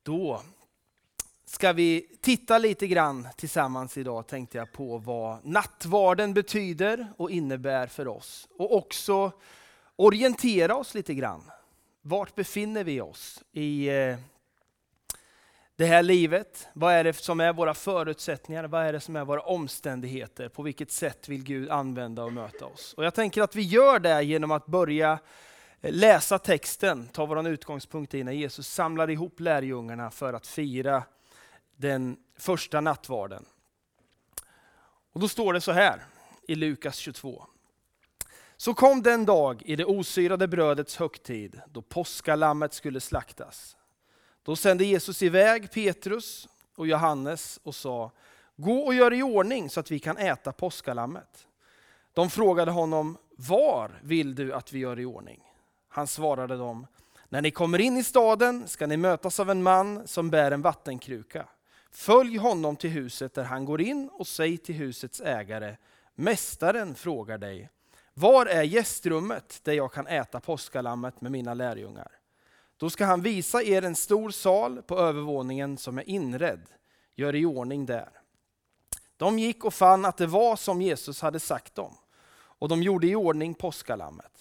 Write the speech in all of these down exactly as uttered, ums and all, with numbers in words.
Då ska vi titta lite grann tillsammans idag, tänkte jag, på vad nattvarden betyder och innebär för oss. Och också orientera oss lite grann. Vart befinner vi oss i eh, det här livet? Vad är det som är våra förutsättningar? Vad är det som är våra omständigheter? På vilket sätt vill Gud använda och möta oss? Och jag tänker att vi gör det genom att börja läsa texten, ta vår utgångspunkt i när Jesus samlar ihop lärjungarna för att fira den första nattvarden. Och då står det så här i Lukas tjugotvå. Så kom den dag i det osyrade brödets högtid då påskalammet skulle slaktas. Då sände Jesus iväg Petrus och Johannes och sa: gå och gör i ordning så att vi kan äta påskalammet. De frågade honom: var vill du att vi gör i ordning? Han svarade dem: när ni kommer in i staden ska ni mötas av en man som bär en vattenkruka. Följ honom till huset där han går in och säg till husets ägare: mästaren frågar dig, var är gästrummet där jag kan äta påskalammet med mina lärjungar? Då ska han visa er en stor sal på övervåningen som är inredd. Gör i ordning där. De gick och fann att det var som Jesus hade sagt dem, och de gjorde i ordning påskalammet.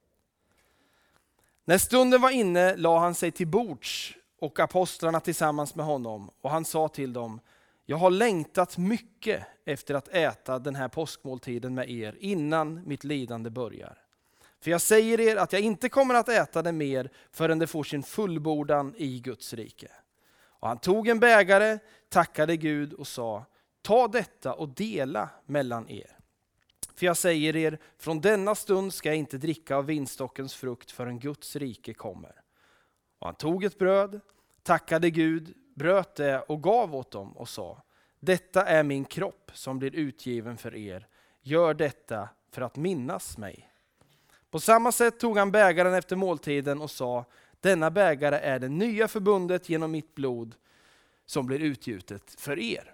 När stunden var inne la han sig till bords och apostlarna tillsammans med honom, och han sa till dem: jag har längtat mycket efter att äta den här påskmåltiden med er innan mitt lidande börjar. För jag säger er att jag inte kommer att äta det mer förrän det får sin fullbordan i Guds rike. Och han tog en bägare, tackade Gud och sa: ta detta och dela mellan er. För jag säger er, från denna stund ska jag inte dricka av vinstockens frukt förrän Guds rike kommer. Och han tog ett bröd, tackade Gud, bröt det och gav åt dem och sa: detta är min kropp som blir utgiven för er. Gör detta för att minnas mig. På samma sätt tog han bägaren efter måltiden och sa: denna bägare är det nya förbundet genom mitt blod som blir utgjutet för er.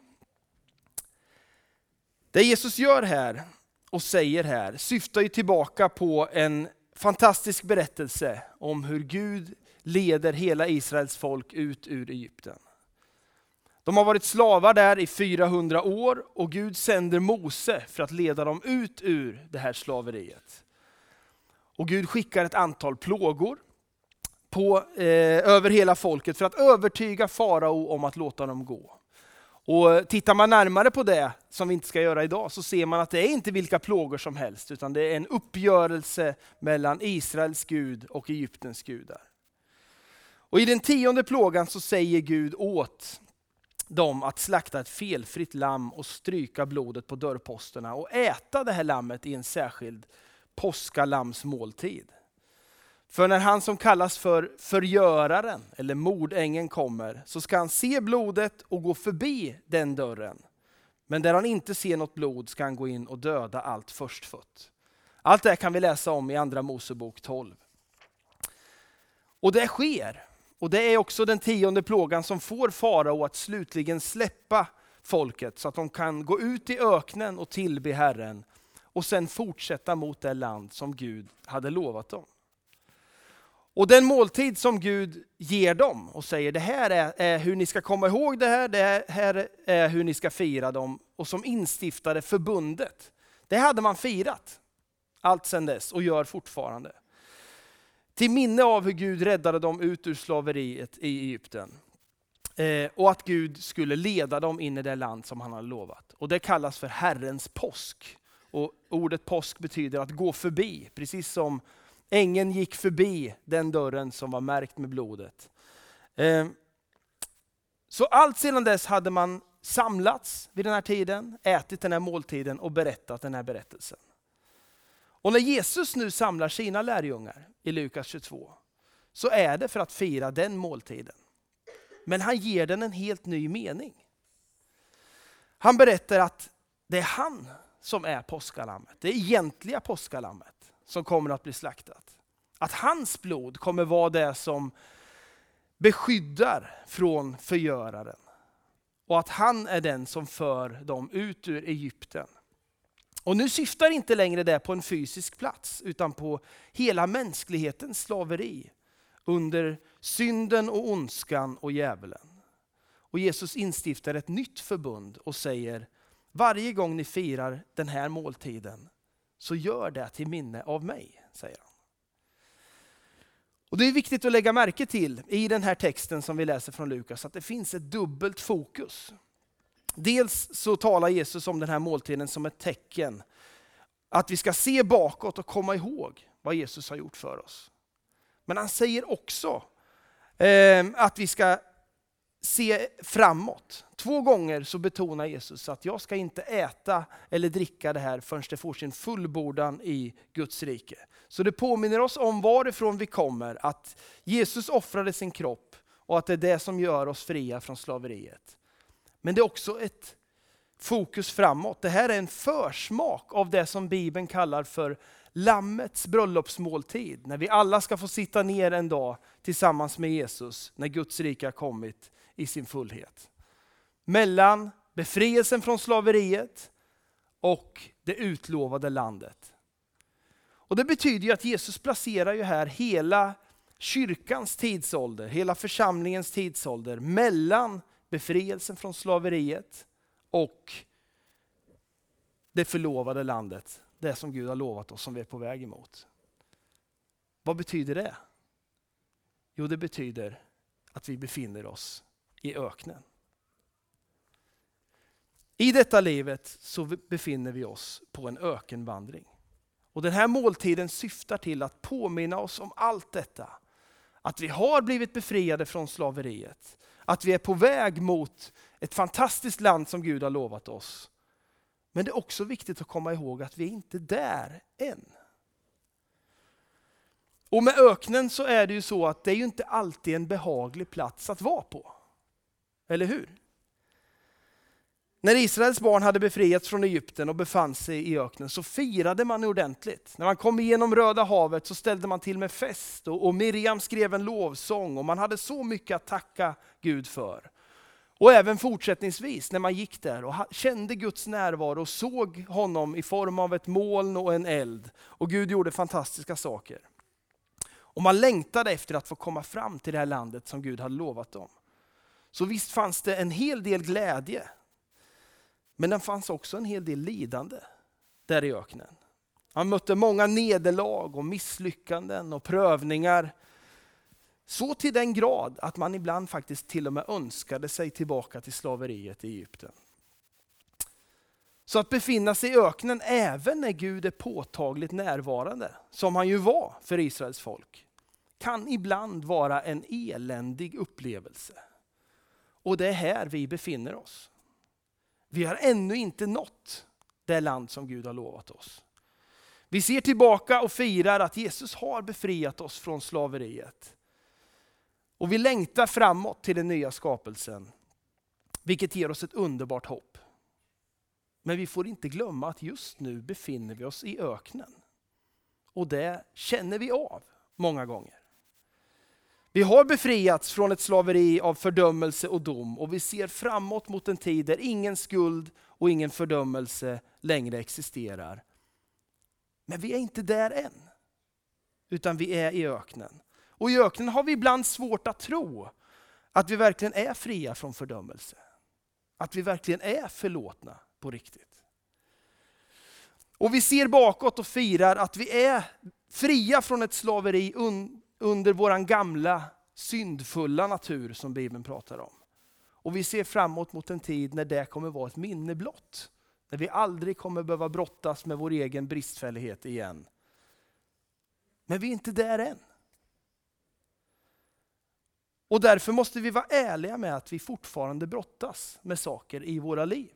Det Jesus gör här och säger här syftar ju tillbaka på en fantastisk berättelse om hur Gud leder hela Israels folk ut ur Egypten. De har varit slavar där i fyrahundra år och Gud sänder Mose för att leda dem ut ur det här slaveriet. Och Gud skickar ett antal plågor på, eh, över hela folket för att övertyga farao om att låta dem gå. Och tittar man närmare på det, som vi inte ska göra idag, så ser man att det är inte vilka plågor som helst, utan det är en uppgörelse mellan Israels Gud och Egyptens gudar. Och i den tionde plågan så säger Gud åt dem att slakta ett felfritt lamm och stryka blodet på dörrposterna och äta det här lammet i en särskild påskalamsmåltid. För när han som kallas för förgöraren eller mordängeln kommer, så ska han se blodet och gå förbi den dörren. Men där han inte ser något blod ska han gå in och döda allt förstfött. Allt det kan vi läsa om i andra Mosebok tolv. Och det sker. Och det är också den tionde plågan som får farao att slutligen släppa folket så att de kan gå ut i öknen och tillbe Herren och sen fortsätta mot det land som Gud hade lovat dem. Och den måltid som Gud ger dem och säger: det här är, är hur ni ska komma ihåg det här, det här är hur ni ska fira dem, och som instiftade förbundet. Det hade man firat allt sedan dess och gör fortfarande. Till minne av hur Gud räddade dem ut ur slaveriet i Egypten. Eh, och att Gud skulle leda dem in i det land som han hade lovat. Och det kallas för Herrens påsk. Och ordet påsk betyder att gå förbi, precis som ängeln gick förbi den dörren som var märkt med blodet. Eh, så allt sedan dess hade man samlats vid den här tiden, ätit den här måltiden och berättat den här berättelsen. Och när Jesus nu samlar sina lärjungar i Lukas tjugotvå, så är det för att fira den måltiden. Men han ger den en helt ny mening. Han berättar att det är han som är påskalammet, det egentliga påskalammet som kommer att bli slaktat. Att hans blod kommer vara det som beskyddar från förgöraren. Och att han är den som för dem ut ur Egypten. Och nu syftar inte längre det på en fysisk plats, utan på hela mänsklighetens slaveri under synden och ondskan och djävulen. Och Jesus instiftar ett nytt förbund och säger, varje gång ni firar den här måltiden så gör det till minne av mig, säger han. Och det är viktigt att lägga märke till i den här texten som vi läser från Lukas att det finns ett dubbelt fokus. Dels så talar Jesus om den här måltiden som ett tecken att vi ska se bakåt och komma ihåg vad Jesus har gjort för oss. Men han säger också eh, att vi ska se framåt. Två gånger så betonar Jesus att jag ska inte äta eller dricka det här förrän det får sin fullbordan i Guds rike. Så det påminner oss om varifrån vi kommer, att Jesus offrade sin kropp och att det är det som gör oss fria från slaveriet. Men det är också ett fokus framåt. Det här är en försmak av det som Bibeln kallar för lammets bröllopsmåltid. När vi alla ska få sitta ner en dag tillsammans med Jesus när Guds rike har kommit i sin fullhet. Mellan befrielsen från slaveriet och det utlovade landet. Och det betyder ju att Jesus placerar ju här hela kyrkans tidsålder, hela församlingens tidsålder mellan befrielsen från slaveriet och det förlovade landet. Det som Gud har lovat oss, som vi är på väg emot. Vad betyder det? Jo, det betyder att vi befinner oss i öknen. I detta livet så befinner vi oss på en ökenvandring. Och den här måltiden syftar till att påminna oss om allt detta. Att vi har blivit befriade från slaveriet. Att vi är på väg mot ett fantastiskt land som Gud har lovat oss. Men det är också viktigt att komma ihåg att vi är inte där än. Och med öknen så är det ju så att det är ju inte alltid en behaglig plats att vara på. Eller hur? När Israels barn hade befriats från Egypten och befann sig i öknen så firade man ordentligt. När man kom igenom Röda havet så ställde man till med fest och, och Miriam skrev en lovsång och man hade så mycket att tacka Gud för. Och även fortsättningsvis när man gick där och kände Guds närvaro och såg honom i form av ett moln och en eld. Och Gud gjorde fantastiska saker. Och man längtade efter att få komma fram till det här landet som Gud hade lovat dem. Så visst fanns det en hel del glädje. Men det fanns också en hel del lidande där i öknen. Han mötte många nederlag och misslyckanden och prövningar. Så till den grad att man ibland faktiskt till och med önskade sig tillbaka till slaveriet i Egypten. Så att befinna sig i öknen även när Gud är påtagligt närvarande, som han ju var för Israels folk, kan ibland vara en eländig upplevelse. Och det är här vi befinner oss. Vi har ännu inte nått det land som Gud har lovat oss. Vi ser tillbaka och firar att Jesus har befriat oss från slaveriet. Och vi längtar framåt till den nya skapelsen, vilket ger oss ett underbart hopp. Men vi får inte glömma att just nu befinner vi oss i öknen. Och det känner vi av många gånger. Vi har befriats från ett slaveri av fördömelse och dom och vi ser framåt mot en tid där ingen skuld och ingen fördömelse längre existerar. Men vi är inte där än, utan vi är i öknen. Och i öknen har vi ibland svårt att tro att vi verkligen är fria från fördömelse. Att vi verkligen är förlåtna på riktigt. Och vi ser bakåt och firar att vi är fria från ett slaveri un- under våran gamla syndfulla natur som Bibeln pratar om. Och vi ser framåt mot en tid när det kommer vara ett minne blott. När vi aldrig kommer behöva brottas med vår egen bristfällighet igen. Men vi är inte där än. Och därför måste vi vara ärliga med att vi fortfarande brottas med saker i våra liv.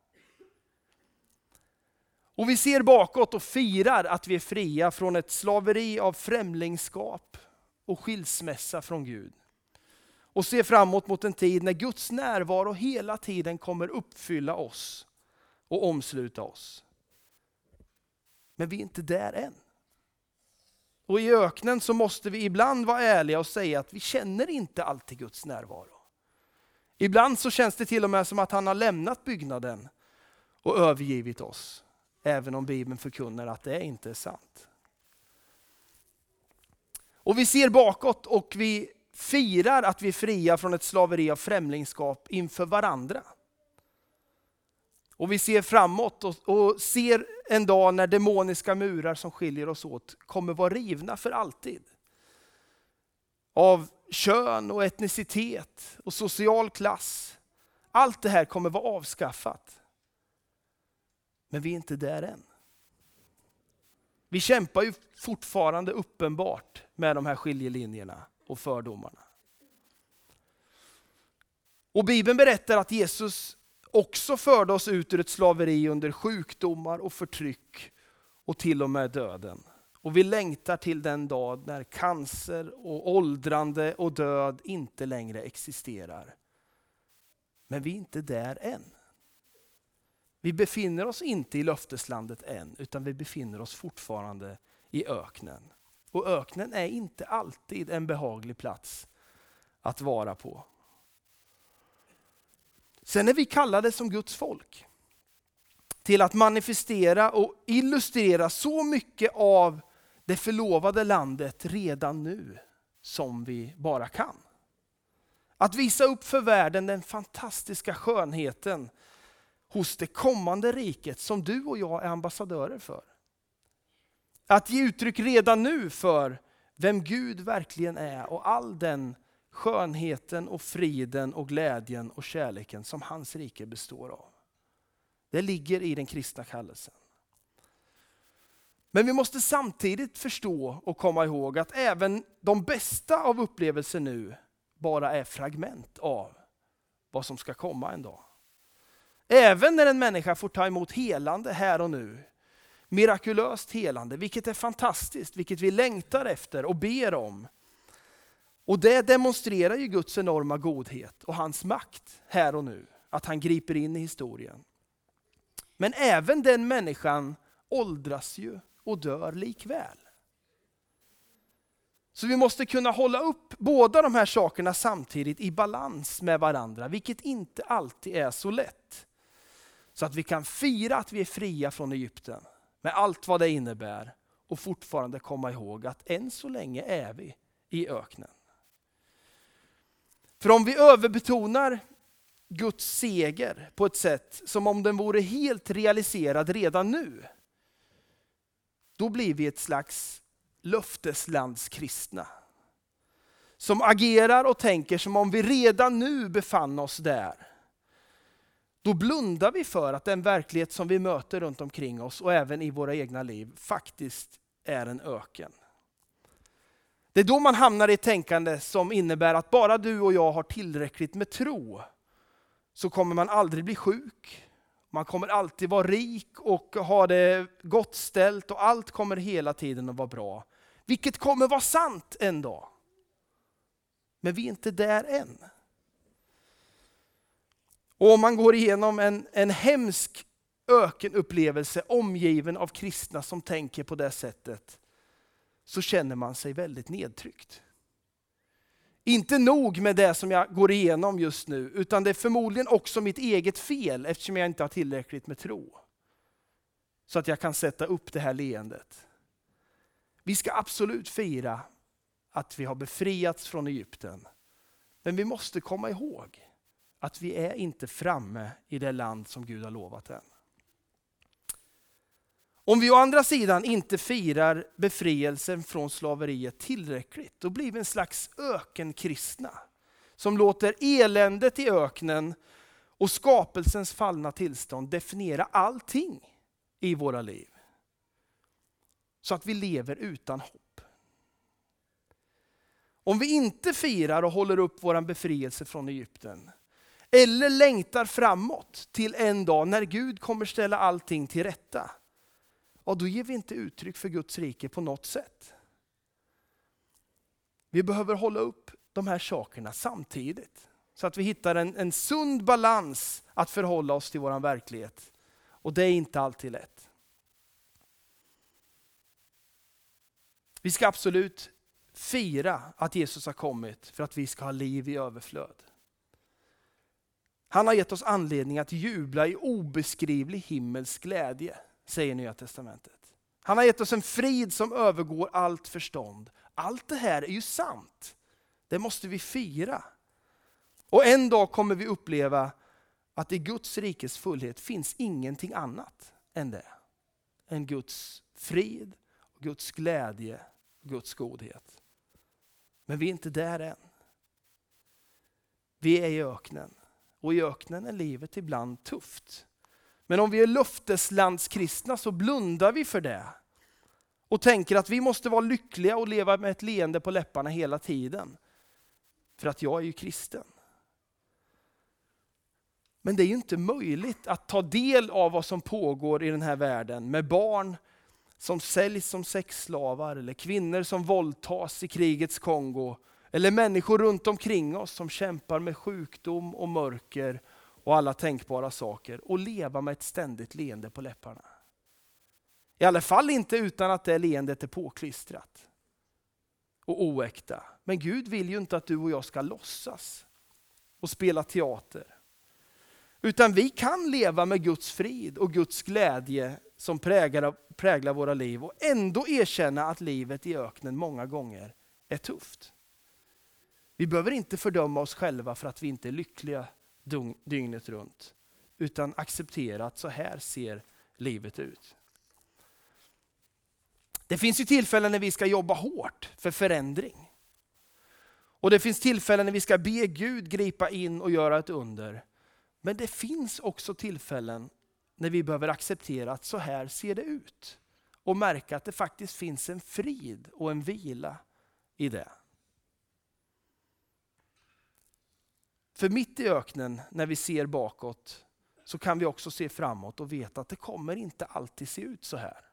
Och vi ser bakåt och firar att vi är fria från ett slaveri av främlingskap och skilsmässa från Gud. Och ser framåt mot en tid när Guds närvaro hela tiden kommer uppfylla oss och omsluta oss. Men vi är inte där än. Och i öknen så måste vi ibland vara ärliga och säga att vi känner inte alltid Guds närvaro. Ibland så känns det till och med som att han har lämnat byggnaden och övergivit oss. Även om Bibeln förkunnar att det inte är sant. Och vi ser bakåt och vi firar att vi är fria från ett slaveri av främlingskap inför varandra. Och vi ser framåt och, och ser en dag när demoniska murar som skiljer oss åt kommer vara rivna för alltid. Av kön och etnicitet och social klass. Allt det här kommer vara avskaffat. Men vi är inte där än. Vi kämpar ju fortfarande uppenbart med de här skiljelinjerna och fördomarna. Och Bibeln berättar att Jesus också förde oss ut ur ett slaveri under sjukdomar och förtryck och till och med döden. Och vi längtar till den dag när cancer och åldrande och död inte längre existerar. Men vi är inte där än. Vi befinner oss inte i löfteslandet än, utan vi befinner oss fortfarande i öknen. Och öknen är inte alltid en behaglig plats att vara på. Sen är vi kallade som Guds folk till att manifestera och illustrera så mycket av det förlovade landet redan nu som vi bara kan. Att visa upp för världen den fantastiska skönheten hos det kommande riket som du och jag är ambassadörer för. Att ge uttryck redan nu för vem Gud verkligen är och all den skönheten och friden och glädjen och kärleken som hans rike består av. Det ligger i den kristna kallelsen. Men vi måste samtidigt förstå och komma ihåg att även de bästa av upplevelser nu bara är fragment av vad som ska komma en dag. Även när en människa får ta emot helande här och nu, mirakulöst helande, vilket är fantastiskt, vilket vi längtar efter och ber om. Och det demonstrerar ju Guds enorma godhet och hans makt här och nu, att han griper in i historien. Men även den människan åldras ju och dör likväl. Så vi måste kunna hålla upp båda de här sakerna samtidigt i balans med varandra, vilket inte alltid är så lätt. Så att vi kan fira att vi är fria från Egypten med allt vad det innebär och fortfarande komma ihåg att än så länge är vi i öknen. För om vi överbetonar Guds seger på ett sätt som om den vore helt realiserad redan nu, då blir vi ett slags löfteslandskristna som agerar och tänker som om vi redan nu befann oss där. Då blundar vi för att den verklighet som vi möter runt omkring oss och även i våra egna liv faktiskt är en öken. Det är då man hamnar i ett tänkande som innebär att bara du och jag har tillräckligt med tro så kommer man aldrig bli sjuk. Man kommer alltid vara rik och ha det gott ställt och allt kommer hela tiden att vara bra. Vilket kommer vara sant en dag. Men vi är inte där än. Och om man går igenom en, en hemsk ökenupplevelse omgiven av kristna som tänker på det sättet, så känner man sig väldigt nedtryckt. Inte nog med det som jag går igenom just nu, utan det är förmodligen också mitt eget fel eftersom jag inte har tillräckligt med tro. Så att jag kan sätta upp det här leendet. Vi ska absolut fira att vi har befriats från Egypten. Men vi måste komma ihåg att vi är inte framme i det land som Gud har lovat än. Om vi å andra sidan inte firar befrielsen från slaveriet tillräckligt, då blir vi en slags ökenkristna som låter eländet i öknen och skapelsens fallna tillstånd definiera allting i våra liv. Så att vi lever utan hopp. Om vi inte firar och håller upp vår befrielse från Egypten, eller längtar framåt till en dag när Gud kommer ställa allting till rätta, och då ger vi inte uttryck för Guds rike på något sätt. Vi behöver hålla upp de här sakerna samtidigt. Så att vi hittar en, en sund balans att förhålla oss till vår verklighet. Och det är inte alltid lätt. Vi ska absolut fira att Jesus har kommit för att vi ska ha liv i överflöd. Han har gett oss anledning att jubla i obeskrivlig himmelsk glädje, säger Nya testamentet. Han har gett oss en frid som övergår allt förstånd. Allt det här är ju sant. Det måste vi fira. Och en dag kommer vi uppleva att i Guds rikes fullhet finns ingenting annat än det. Än Guds frid, Guds glädje, Guds godhet. Men vi är inte där än. Vi är i öknen. Och i öknen är livet ibland tufft. Men om vi är löfteslandskristna så blundar vi för det. Och tänker att vi måste vara lyckliga och leva med ett leende på läpparna hela tiden. För att jag är ju kristen. Men det är ju inte möjligt att ta del av vad som pågår i den här världen. Med barn som säljs som sexslavar. Eller kvinnor som våldtas i krigets Kongo. Eller människor runt omkring oss som kämpar med sjukdom och mörker. Och alla tänkbara saker. Och leva med ett ständigt leende på läpparna. I alla fall inte utan att det leendet är påklistrat. Och oäkta. Men Gud vill ju inte att du och jag ska låtsas. Och spela teater. Utan vi kan leva med Guds frid och Guds glädje som präglar, präglar våra liv. Och ändå erkänna att livet i öknen många gånger är tufft. Vi behöver inte fördöma oss själva för att vi inte är lyckliga dygnet runt. Utan acceptera att så här ser livet ut. Det finns ju tillfällen när vi ska jobba hårt för förändring. Och det finns tillfällen när vi ska be Gud gripa in och göra ett under. Men det finns också tillfällen när vi behöver acceptera att så här ser det ut. Och märka att det faktiskt finns en frid och en vila i det. För mitt i öknen, när vi ser bakåt, så kan vi också se framåt och veta att det kommer inte alltid se ut så här.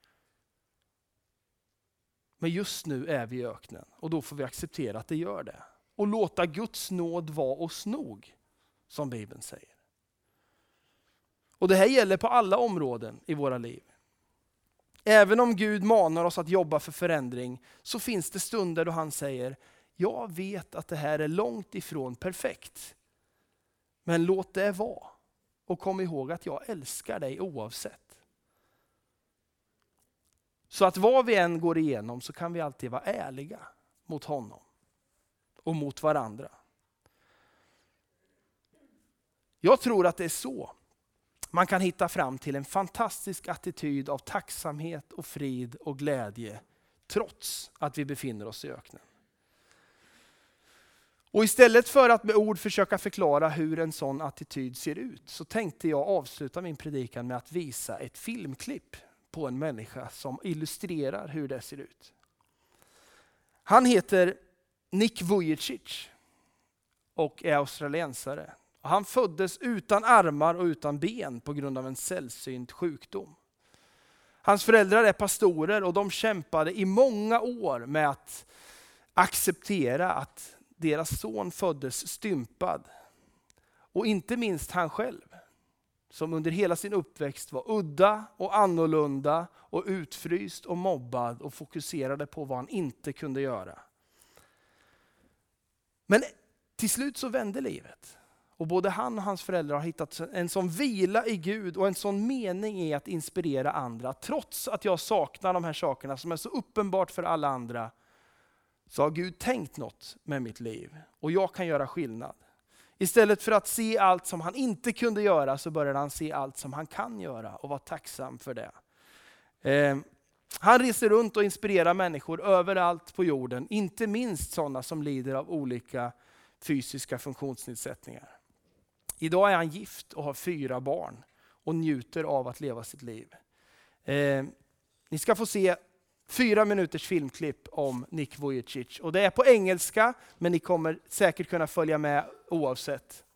Men just nu är vi i öknen och då får vi acceptera att det gör det. Och låta Guds nåd vara oss nog, som Bibeln säger. Och det här gäller på alla områden i våra liv. Även om Gud manar oss att jobba för förändring så finns det stunder då han säger: jag vet att det här är långt ifrån perfekt. Men låt det vara. Och kom ihåg att jag älskar dig oavsett. Så att vad vi än går igenom så kan vi alltid vara ärliga mot honom. Och mot varandra. Jag tror att det är så man kan hitta fram till en fantastisk attityd av tacksamhet och frid och glädje. Trots att vi befinner oss i öknen. Och istället för att med ord försöka förklara hur en sån attityd ser ut, så tänkte jag avsluta min predikan med att visa ett filmklipp på en människa som illustrerar hur det ser ut. Han heter Nick Vujicic och är australiensare. Han föddes utan armar och utan ben på grund av en sällsynt sjukdom. Hans föräldrar är pastorer och de kämpade i många år med att acceptera att deras son föddes stympad. Och inte minst han själv, som under hela sin uppväxt var udda och annorlunda och utfryst och mobbad och fokuserade på vad han inte kunde göra. Men till slut så vände livet. Och både han och hans föräldrar har hittat en sån vila i Gud och en sån mening i att inspirera andra. Trots att jag saknar de här sakerna som är så uppenbart för alla andra, så har Gud tänkt något med mitt liv. Och jag kan göra skillnad. Istället för att se allt som han inte kunde göra så börjar han se allt som han kan göra och vara tacksam för det. Eh, han reser runt och inspirerar människor överallt på jorden. Inte minst sådana som lider av olika fysiska funktionsnedsättningar. Idag är han gift och har fyra barn och njuter av att leva sitt liv. Eh, ni ska få se fyra minuters filmklipp om Nick Vujicic. Och det är på engelska, men ni kommer säkert kunna följa med oavsett.